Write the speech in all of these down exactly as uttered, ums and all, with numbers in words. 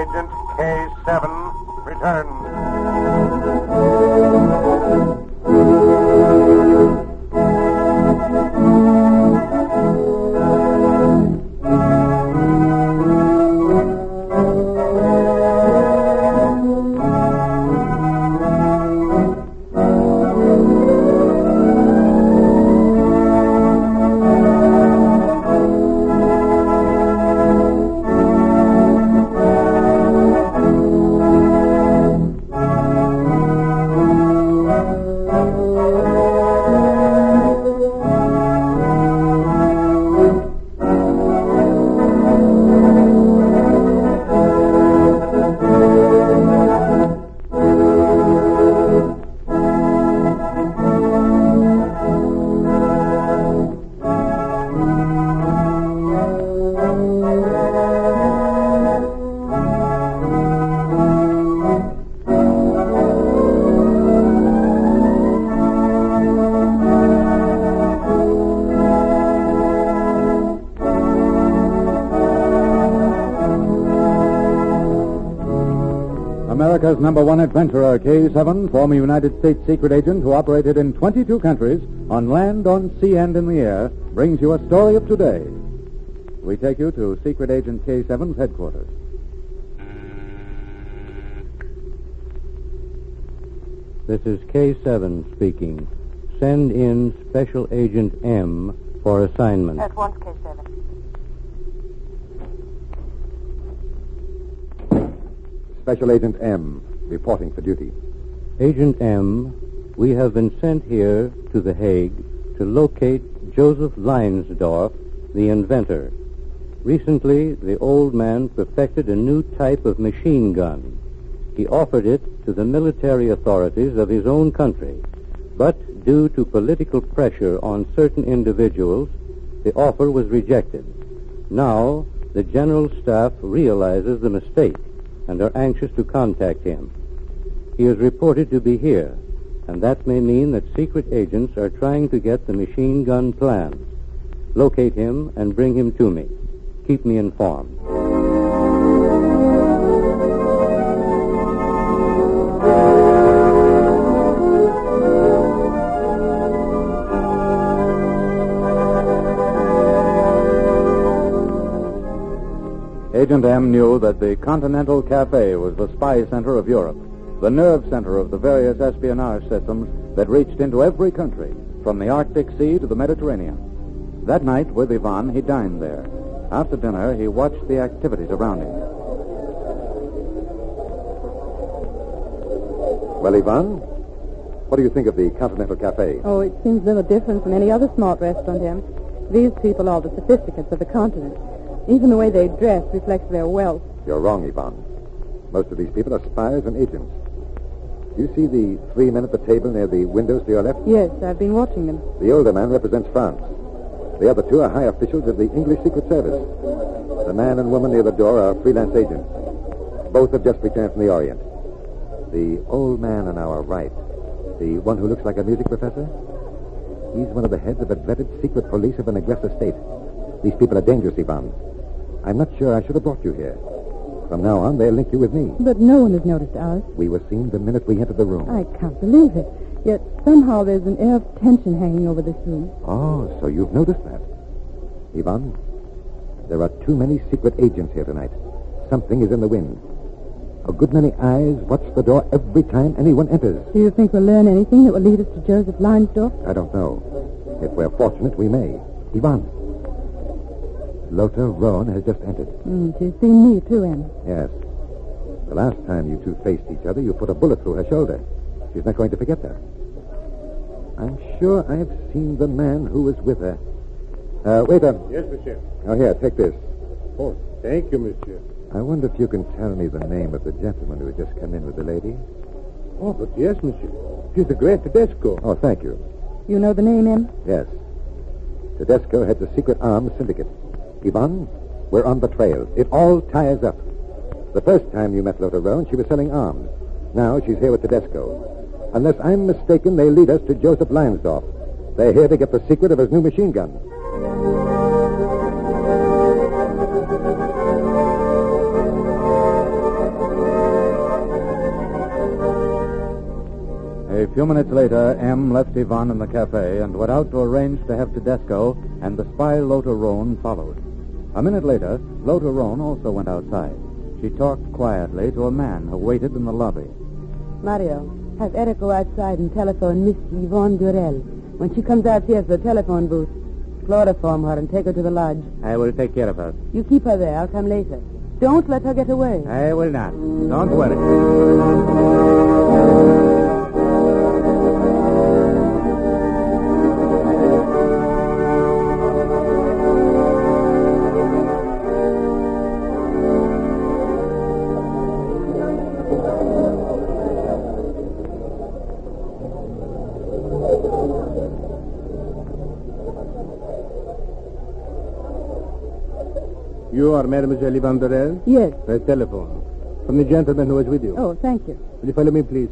Agent K seven returns. America's number one adventurer, K seven, former United States secret agent who operated in twenty-two countries, on land, on sea, and in the air, brings you a story of today. We take you to Secret Agent K seven's headquarters. This is K seven speaking. Send in Special Agent M for assignment. At once, K seven. Special Agent M, reporting for duty. Agent M, we have been sent here to The Hague to locate Joseph Leinsdorf, the inventor. Recently, the old man perfected a new type of machine gun. He offered it to the military authorities of his own country, but due to political pressure on certain individuals, the offer was rejected. Now, the General Staff realizes the mistake and are anxious to contact him. He is reported to be here, and that may mean that secret agents are trying to get the machine gun plans. Locate him and bring him to me. Keep me informed. Agent M knew that the Continental Cafe was the spy center of Europe, the nerve center of the various espionage systems that reached into every country, from the Arctic Sea to the Mediterranean. That night, with Ivan, he dined there. After dinner, he watched the activities around him. Well, Ivan, what do you think of the Continental Cafe? Oh, it seems little different from any other smart restaurant, Em. These people are the sophisticates of the continent. Even the way they dress reflects their wealth. You're wrong, Ivan. Most of these people are spies and agents. Do you see the three men at the table near the windows to your left? Yes, I've been watching them. The older man represents France. The other two are high officials of the English Secret Service. The man and woman near the door are freelance agents. Both have just returned from the Orient. The old man on our right, the one who looks like a music professor, he's one of the heads of the dreaded secret police of an aggressor state. These people are dangerous, Ivan. I'm not sure I should have brought you here. From now on, they'll link you with me. But no one has noticed us. We were seen the minute we entered the room. I can't believe it. Yet somehow there's an air of tension hanging over this room. Oh, so you've noticed that. Ivan, there are too many secret agents here tonight. Something is in the wind. A good many eyes watch the door every time anyone enters. Do you think we'll learn anything that will lead us to Joseph Leinsdorf? I don't know. If we're fortunate, we may. Ivan, Lothar Rowan has just entered. Mm, she's seen me, too, Em. Yes. The last time you two faced each other, you put a bullet through her shoulder. She's not going to forget that. I'm sure I've seen the man who was with her. Uh, waiter. Yes, monsieur. Oh, here, take this. Oh, thank you, monsieur. I wonder if you can tell me the name of the gentleman who had just come in with the lady. Oh, but yes, monsieur. It is the great Tedesco. Oh, thank you. You know the name, Em? Yes. Tedesco heads a secret arms syndicate. Ivan, we're on the trail. It all ties up. The first time you met Lothar Rowan, she was selling arms. Now she's here with Tedesco. Unless I'm mistaken, they lead us to Joseph Leinsdorf. They're here to get the secret of his new machine gun. few minutes later, M left Ivan in the cafe and went out to arrange to have Tedesco and the spy Lothar Rohn followed. A minute later, Lothar Rohn also went outside. She talked quietly to a man who waited in the lobby. Mario, have Eric go outside and telephone Miss Yvonne Durell. When she comes out here to the telephone booth, chloroform her and take her to the lodge. I will take care of her. You keep her there. I'll come later. Don't let her get away. I will not. Don't worry. You are Mademoiselle Yvonne Durell? Yes. A telephone. From the gentleman who was with you. Oh, thank you. Will you follow me, please?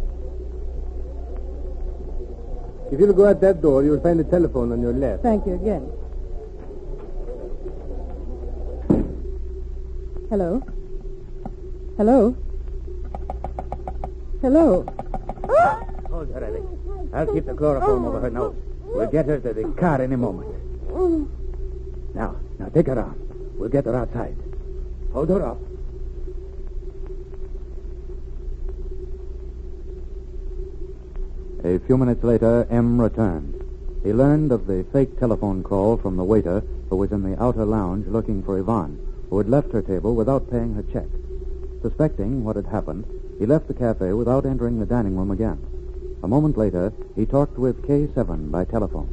If you'll go out that door, you'll find the telephone on your left. Thank you again. Hello? Hello? Hello? Hold her, Ellie. I'll keep the chloroform over her nose. We'll get her to the car in a moment. Now, now take her arm. We'll get her outside. Hold her up. A few minutes later, M returned. He learned of the fake telephone call from the waiter who was in the outer lounge looking for Yvonne, who had left her table without paying her check. Suspecting what had happened, he left the cafe without entering the dining room again. A moment later, he talked with K seven by telephone.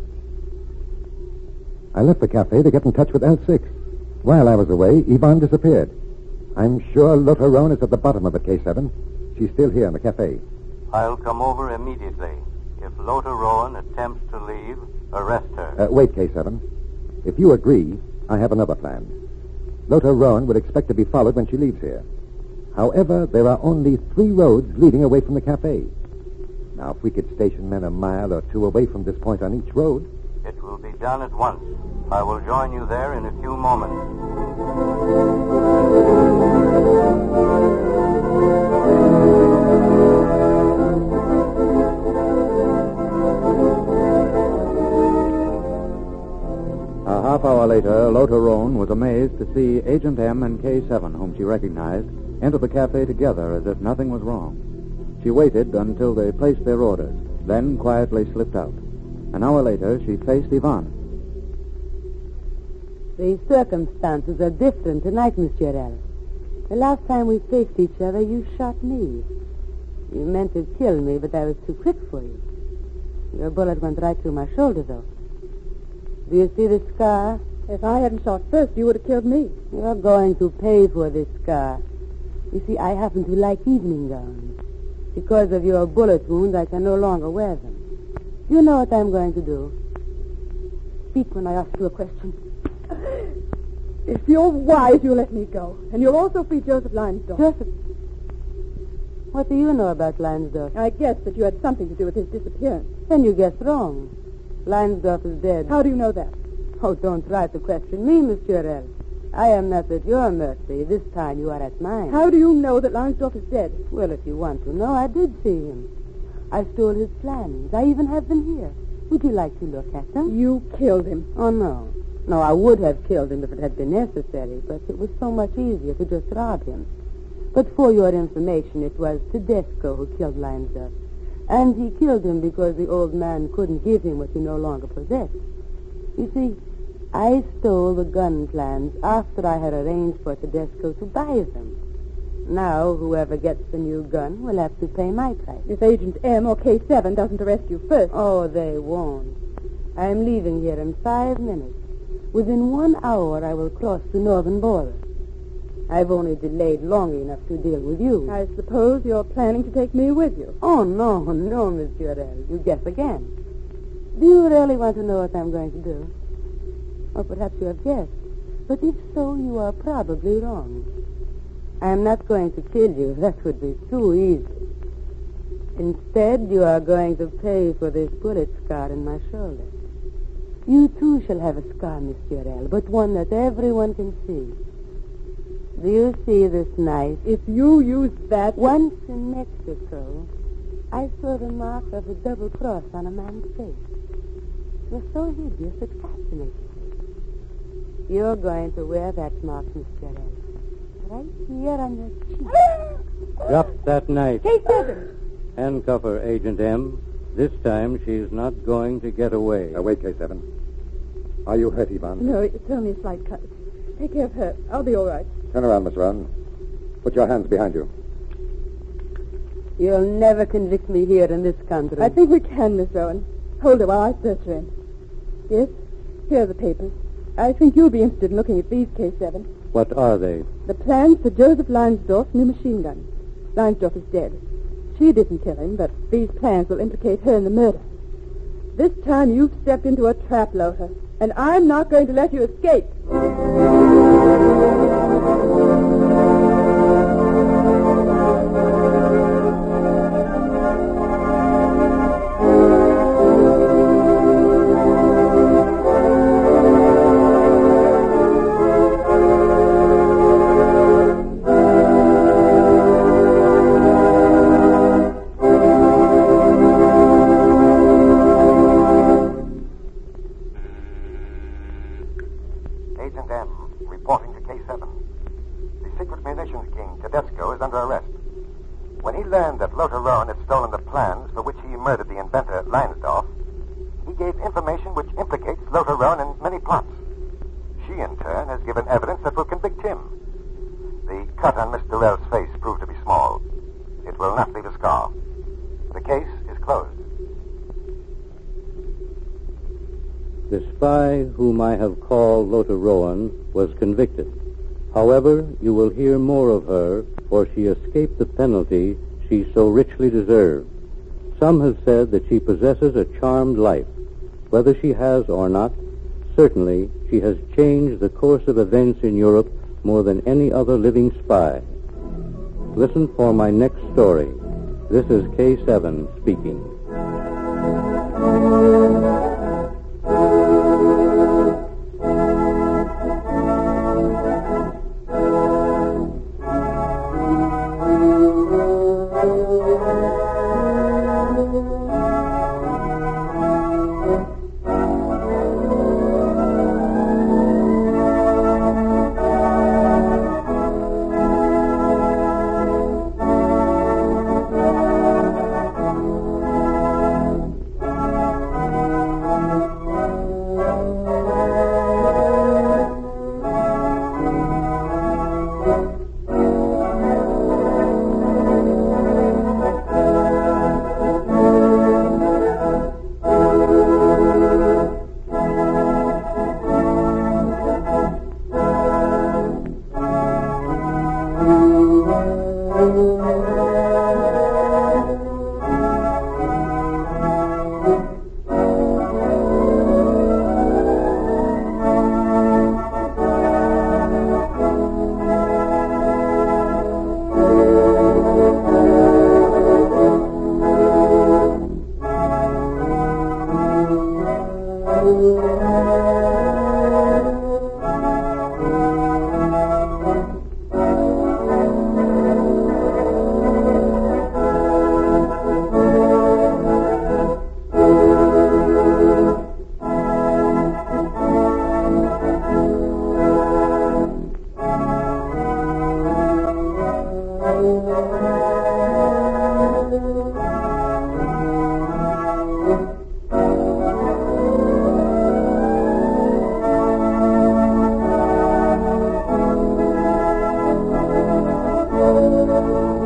I left the cafe to get in touch with L six. While I was away, Yvonne disappeared. I'm sure Lothar Rohn is at the bottom of it, K seven. She's still here in the cafe. I'll come over immediately. If Lothar Rohn attempts to leave, arrest her. Uh, wait, K seven. If you agree, I have another plan. Lothar Rohn would expect to be followed when she leaves here. However, there are only three roads leading away from the cafe. Now, if we could station men a mile or two away from this point on each road... It will be done at once. I will join you there in a few moments. A half hour later, Lothar Rohn was amazed to see Agent M and K seven, whom she recognized, enter the cafe together as if nothing was wrong. She waited until they placed their orders, then quietly slipped out. An hour later, she faced Yvonne. The circumstances are different tonight, Miss Durell. The last time we faced each other, you shot me. You meant to kill me, but I was too quick for you. Your bullet went right through my shoulder, though. Do you see the scar? If I hadn't shot first, you would have killed me. You're going to pay for this scar. You see, I happen to like evening gowns. Because of your bullet wound, I can no longer wear them. You know what I'm going to do. Speak when I ask you a question. If you're wise, you'll let me go. And you'll also free Joseph Leinsdorf. Joseph? What do you know about Leinsdorf? I guessed that you had something to do with his disappearance. Then you guessed wrong. Leinsdorf is dead. How do you know that? Oh, don't try to question me, Miss Durell. I am not at your mercy. This time you are at mine. How do you know that Leinsdorf is dead? Well, if you want to know, I did see him. I stole his plans. I even have them here. Would you like to look at them? You killed him. Oh, no. No, I would have killed him if it had been necessary, but it was so much easier to just rob him. But for your information, it was Tedesco who killed Leinsdorf. And he killed him because the old man couldn't give him what he no longer possessed. You see, I stole the gun plans after I had arranged for Tedesco to buy them. Now, whoever gets the new gun will have to pay my price. If Agent M or K seven doesn't arrest you first. Oh, they won't. I'm leaving here in five minutes. Within one hour, I will cross the northern border. I've only delayed long enough to deal with you. I suppose you're planning to take me with you. Oh, no, no, Miss Durell. You guess again. Do you really want to know what I'm going to do? Or perhaps you have guessed. But if so, you are probably wrong. I'm not going to kill you. That would be too easy. Instead, you are going to pay for this bullet scar in my shoulder. You too shall have a scar, Miss Durell, but one that everyone can see. Do you see this knife? If you use that... Once in Mexico, I saw the mark of a double cross on a man's face. It was so hideous it fascinated me. You're going to wear that mark, Mister L. Right here on your cheek. Drop that knife. K seven. Handcuff her, Agent M. This time she's not going to get away. Now, wait, K seven. Are you hurt, Yvonne? No, it's only a slight cut. Take care of her. I'll be all right. Turn around, Miss Rowan. Put your hands behind you. You'll never convict me here in this country. I think we can, Miss Rowan. Hold her while I search her in. Yes, here are the papers. I think you'll be interested in looking at these, K seven. What are they? The plans for Joseph Leinsdorf's new machine gun. Leinsdorf is dead. She didn't kill him, but these plans will implicate her in the murder. This time you've stepped into a trap, Lothar, and I'm not going to let you escape. Agent M, reporting to K seven. The secret munitions king, Tedesco, is under arrest. When he learned that Lothar Rowan had stolen the plans for which he murdered the inventor, Leinsdorf, he gave information which implicates Lothar Rowan in many plots. She, in turn, has given evidence that will convict him. The cut on Miss Durrell's face proved to be small. It will not leave a scar. The case is closed. The spy whom I have called Lothar Rowan was convicted. However, you will hear more of her, for she escaped the penalty she so richly deserved. Some have said that she possesses a charmed life. Whether she has or not, certainly she has changed the course of events in Europe more than any other living spy. Listen for my next story. This is K seven speaking. Thank you.